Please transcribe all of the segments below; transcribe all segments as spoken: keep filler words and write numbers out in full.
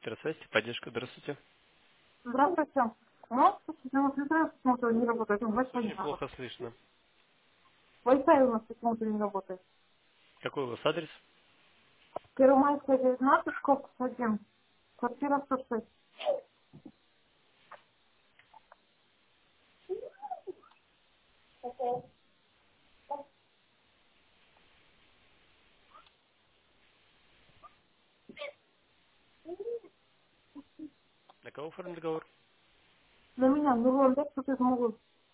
Электросвязь, поддержка, здравствуйте. Здравствуйте. У нас почему-то почему-то не работает. Ну, Вас Wi-Fi не очень работает. плохо слышно. Wi-Fi у нас почему-то не работает. Какой у вас адрес? Первомайская девятнадцать, корпус один. Квартира сто шесть. На кого оформлен договор? На меня миллион лет, что ты смогу.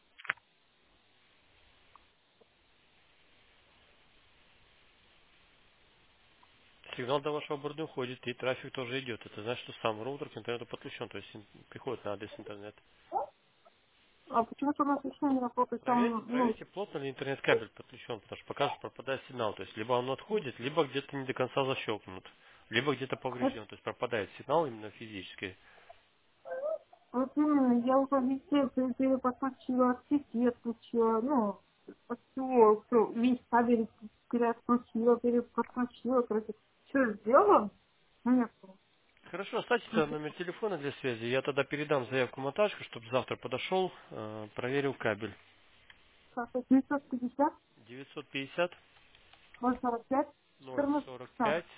Сигнал до вашего борда уходит, и трафик тоже идет. Это значит, что сам роутер к интернету подключен, то есть ин- приходит на адрес интернет. А почему-то у нас еще не работает. Проверьте, Там, ну, проверьте, плотно ли интернет-кабель подключен, потому что пока что пропадает сигнал. То есть либо он отходит, либо где-то не до конца защелкнут, либо где-то это- поврежден. То есть пропадает сигнал именно физически. вот именно, я уже везде пере- переподключила, от сети отключила, ну, от всего, все, весь кабель переотключила, переподключила, короче, все сделала? Нет. Хорошо, оставьте тогда номер телефона для связи. Я тогда передам заявку монтажку, чтобы завтра подошел, э, проверил кабель. девятьсот пятьдесят, девятьсот пятьдесят ноль сорок пять, ноль четырнадцать, сорок шестнадцать. пять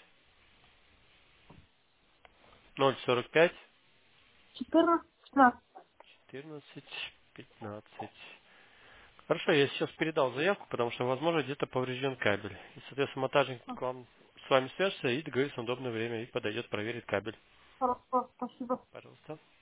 ноль сорок пять четырнадцать, шестнадцать. четырнадцать пятнадцать. Хорошо, я сейчас передал заявку, потому что, возможно, где-то поврежден кабель. И, соответственно, монтажник к вам с вами свяжется и договорится на удобное время и подойдет проверить кабель. Хорошо, спасибо. Пожалуйста.